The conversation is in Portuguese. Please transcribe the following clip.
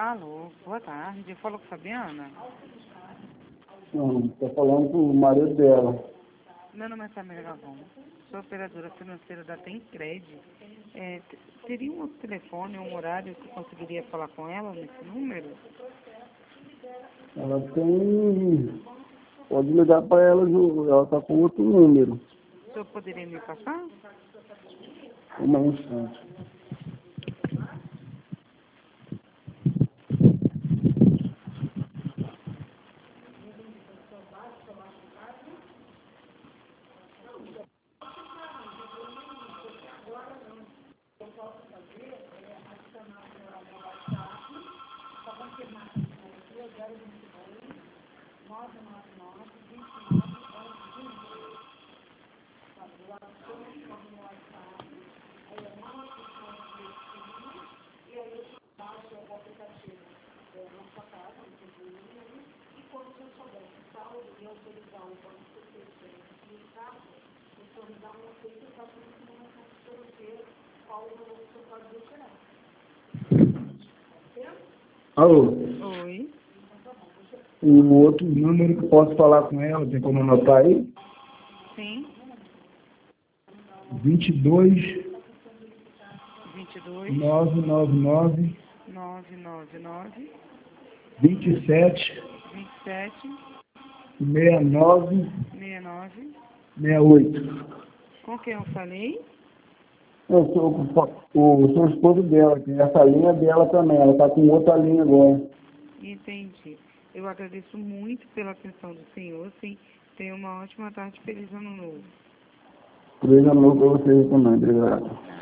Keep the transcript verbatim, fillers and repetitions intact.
Alô, boa tarde. Eu falo com a Fabiana. Não, estou falando com o marido dela. Meu nome é Samira Gavon. Sou operadora financeira da Temcred. É, t- teria um outro telefone, um horário que eu conseguiria falar com ela nesse número? Ela tem... Pode ligar para ela, Ju, ela está com outro número. O senhor poderia me passar? Um instante. Alô? Oi. O outro número que eu posso falar com ela, tem como anotar aí? Sim. vinte e dois, vinte e dois, nove nove nove, nove nove nove, vinte e sete, vinte e sete, sessenta e nove, sessenta e nove. sessenta e oito. Com quem eu falei? Eu sou o, o, sou o esposo dela, que essa linha é dela também, ela está com outra linha agora. Entendi. Eu agradeço muito pela atenção do senhor, sim. Tenha uma ótima tarde, feliz ano novo. Feliz ano novo para vocês também, obrigado.